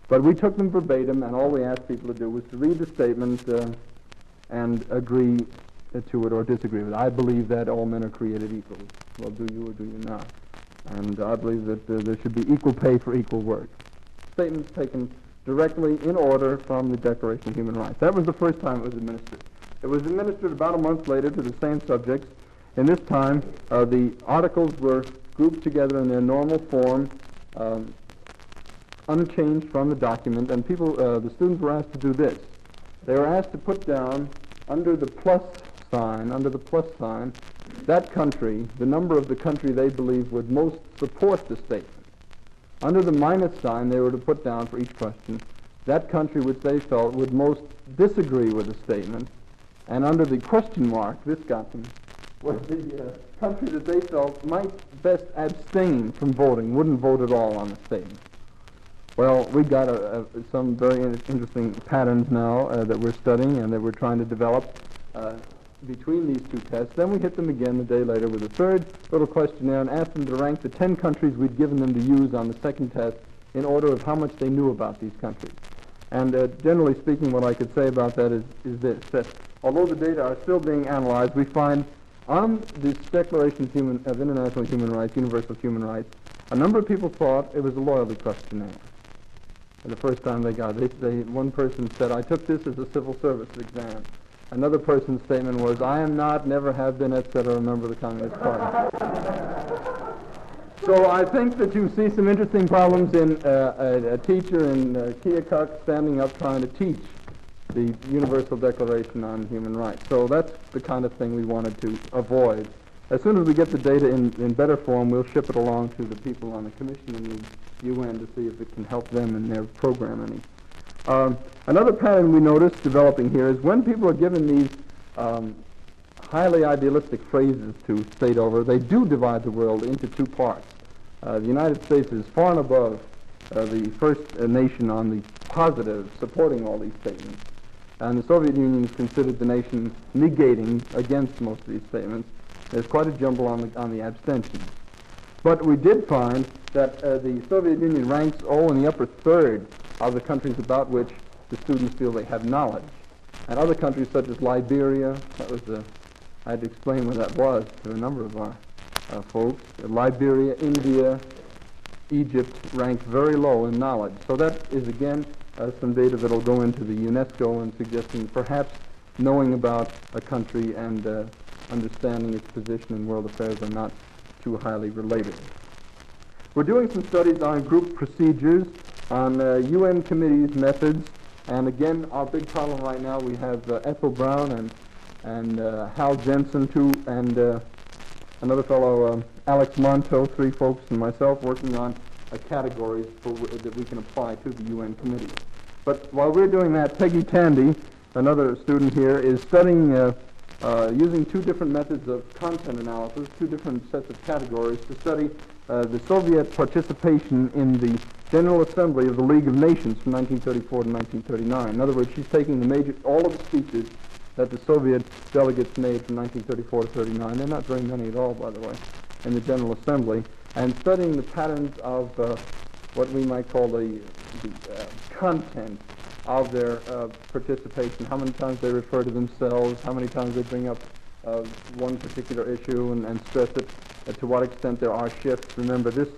But we took them verbatim, and all we asked people to do was to read the statement and agree to it or disagree with it. I believe that all men are created equal. Well, do you or do you not? And I believe that there should be equal pay for equal work. Statements taken directly in order from the Declaration of Human Rights. That was the first time it was administered. It was administered about a month later to the same subjects. In this time, the articles were grouped together in their normal form, unchanged from the document, and the students were asked to do this. They were asked to put down under the plus sign, that country, the number of the country they believed would most support the statement. Under the minus sign, they were to put down for each question that country which they felt would most disagree with the statement, and under the question mark, this got them, was the country that they felt might best abstain from voting, wouldn't vote at all on the statement. Well, we got some very interesting patterns now that we're studying and that we're trying to develop between these two tests. Then we hit them again the day later with a third little questionnaire and asked them to rank the 10 countries we'd given them to use on the second test in order of how much they knew about these countries. And generally speaking, what I could say about that is this, that although the data are still being analyzed, we find on this Declaration of International Human Rights, Universal Human Rights, a number of people thought it was a loyalty questionnaire. The first time they got it, one person said, I took this as a civil service exam. Another person's statement was, I am not, never have been, etc., a member of the Communist Party. So I think that you see some interesting problems in a teacher in Keokuk standing up trying to teach the Universal Declaration on Human Rights. So that's the kind of thing we wanted to avoid. As soon as we get the data in better form, we'll ship it along to the people on the Commission in the UN to see if it can help them in their programming. Another pattern we noticed developing here is when people are given these highly idealistic phrases to state over, they do divide the world into two parts. The United States is far and above the first nation on the positive, supporting all these statements. And the Soviet Union is considered the nation negating against most of these statements. There's quite a jumble on the abstentions. But we did find that the Soviet Union ranks in the upper third of the countries about which the students feel they have knowledge. And other countries such as Liberia, I had to explain what that was to a number of our folks. Liberia, India, Egypt ranked very low in knowledge. So that is, again, some data that will go into the UNESCO and suggesting perhaps knowing about a country and understanding its position in world affairs are not too highly related. We're doing some studies on group procedures, on UN committees' methods, and again, our big problem right now, we have Ethel Brown and Hal Jensen, too, and another fellow, Alex Monto, three folks, and myself working on categories that we can apply to the UN committee. But while we're doing that, Peggy Tandy, another student here, is studying using two different methods of content analysis, two different sets of categories to study the Soviet participation in the General Assembly of the League of Nations from 1934 to 1939. In other words, she's taking all of the speeches that the Soviet delegates made from 1934 to 39, they're not very many at all, by the way, in the General Assembly, and studying the patterns of what we might call the content of their participation, how many times they refer to themselves, how many times they bring up one particular issue and stress it, to what extent there are shifts. Remember, this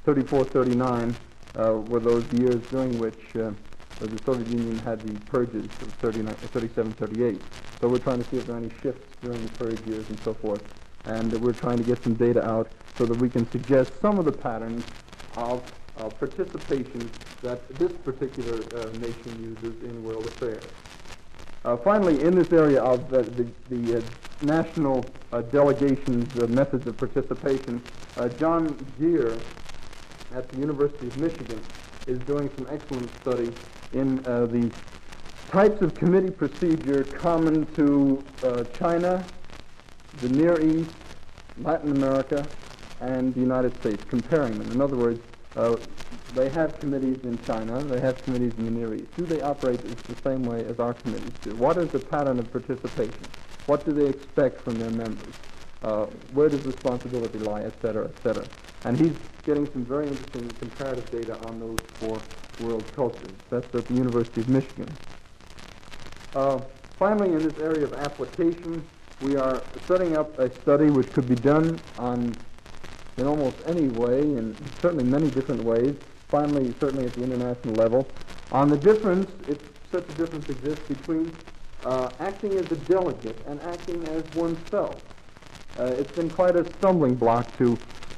34-39 were those years during which the Soviet Union had the purges of 37-38. So we're trying to see if there are any shifts during the purge years and so forth. And we're trying to get some data out so that we can suggest some of the patterns of participation that this particular nation uses in world affairs. Finally, in this area of the national delegations' methods of participation, John Geer at the University of Michigan is doing some excellent study in the types of committee procedure common to China, the Near East, Latin America, and the United States, comparing them. In other words, they have committees in China, they have committees in the Near East. Do they operate the same way as our committees do? What is the pattern of participation? What do they expect from their members? Where does responsibility lie, et cetera, et cetera? And he's getting some very interesting comparative data on those four world cultures. That's at the University of Michigan. Finally, in this area of application, we are setting up a study which could be done in almost any way, in certainly many different ways, finally, certainly at the international level, on the difference, if such a difference exists, between acting as a delegate and acting as oneself. It's been quite a stumbling block to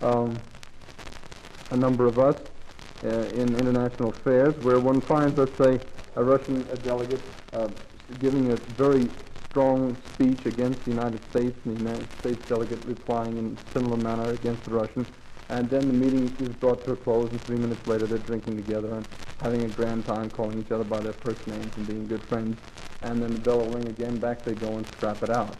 a number of us in international affairs, where one finds, let's say, a delegate giving a very strong speech against the United States, and the United States delegate replying in a similar manner against the Russians, and then the meeting is brought to a close, and 3 minutes later they're drinking together and having a grand time, calling each other by their first names and being good friends, and then the bell will ring again, back they go and scrap it out.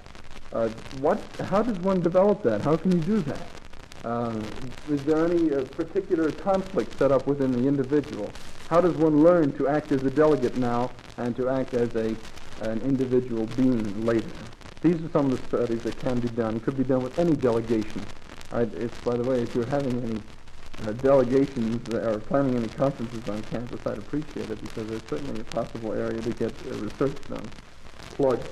How does one develop that? How can you do that? Is there any particular conflict set up within the individual? How does one learn to act as a delegate now and to act as an individual being later? These are some of the studies that can be done. Could be done with any delegation. If, by the way, if you're having any delegations or planning any conferences on campus, I'd appreciate it, because there's certainly a possible area to get research done. Plug.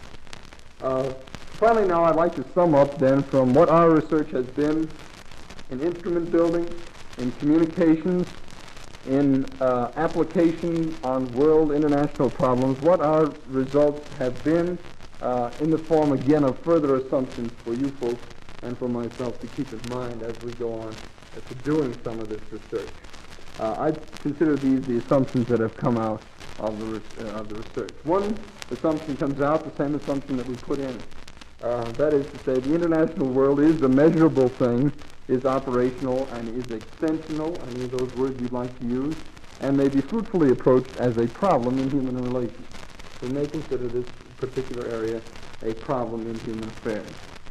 Finally, now I'd like to sum up then from what our research has been in instrument building, in communications, in application on world international problems, what our results have been in the form, again, of further assumptions for you folks and for myself to keep in mind as we go on to doing some of this research. I consider these the assumptions that have come out of the research. One assumption comes out, the same assumption that we put in. That is to say, the international world is a measurable thing, is operational, and is extensional, any of those words you'd like to use, and may be fruitfully approached as a problem in human relations. We may consider this particular area a problem in human affairs.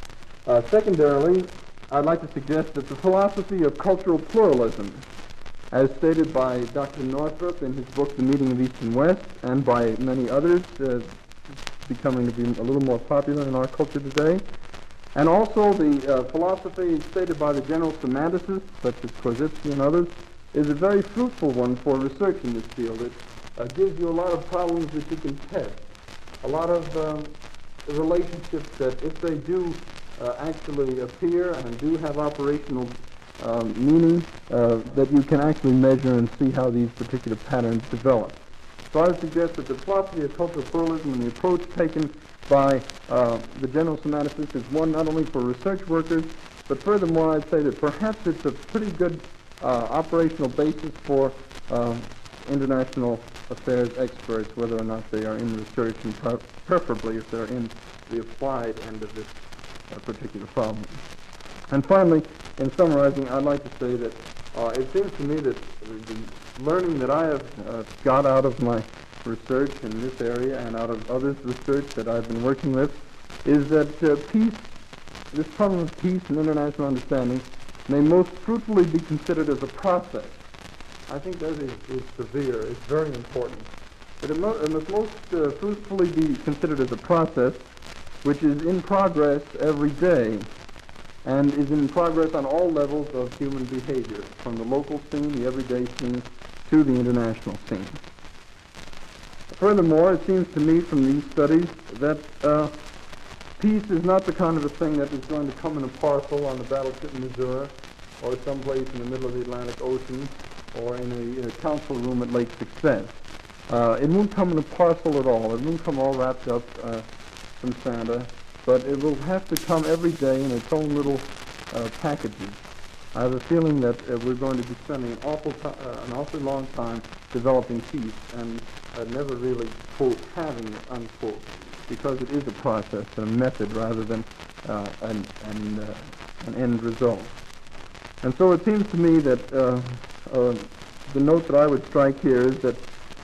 Secondarily, I'd like to suggest that the philosophy of cultural pluralism, as stated by Dr. Northrop in his book, The Meeting of East and West, and by many others, becoming to be a little more popular in our culture today, and also the philosophy stated by the general semanticists, such as Korzybski and others, is a very fruitful one for research in this field. It gives you a lot of problems that you can test, a lot of relationships that, if they do actually appear and do have operational meaning, that you can actually measure and see how these particular patterns develop. So I would suggest that the philosophy of cultural pluralism and the approach taken by the general semanticists is one not only for research workers, but furthermore I'd say that perhaps it's a pretty good operational basis for international affairs experts, whether or not they are in research, and preferably if they're in the applied end of this particular problem. And finally, in summarizing, I'd like to say that it seems to me that the learning that I have got out of my research in this area and out of others' research that I've been working with is that peace, this problem of peace and international understanding, may most fruitfully be considered as a process. I think that is severe. It's very important. But it must most fruitfully be considered as a process which is in progress every day and is in progress on all levels of human behavior, from the local scene, the everyday scene, to the international scene. Furthermore, it seems to me from these studies that peace is not the kind of a thing that is going to come in a parcel on the battleship Missouri or someplace in the middle of the Atlantic Ocean or in a council room at Lake Success. It won't come in a parcel at all. It won't come all wrapped up from Santa, but it will have to come every day in its own little packages. I have a feeling that we're going to be spending an awfully long time developing peace and never really, quote, having it, unquote, because it is a process and a method rather than an end result. And so it seems to me that the note that I would strike here is that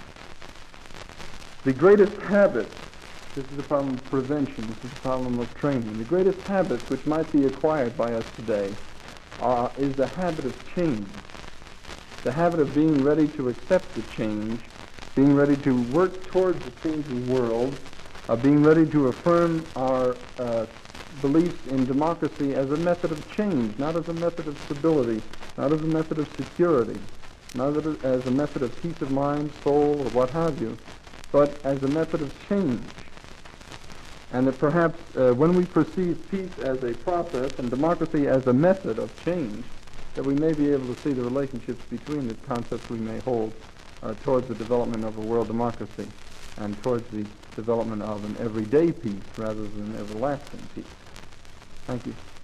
the greatest habit, this is a problem of prevention, this is a problem of training, the greatest habits which might be acquired by us today is the habit of change, the habit of being ready to accept the change, being ready to work towards the changing world, being ready to affirm our beliefs in democracy as a method of change, not as a method of stability, not as a method of security, not as a method of peace of mind, soul, or what have you, but as a method of change. And that perhaps when we perceive peace as a process and democracy as a method of change, that we may be able to see the relationships between the concepts we may hold towards the development of a world democracy and towards the development of an everyday peace rather than an everlasting peace. Thank you.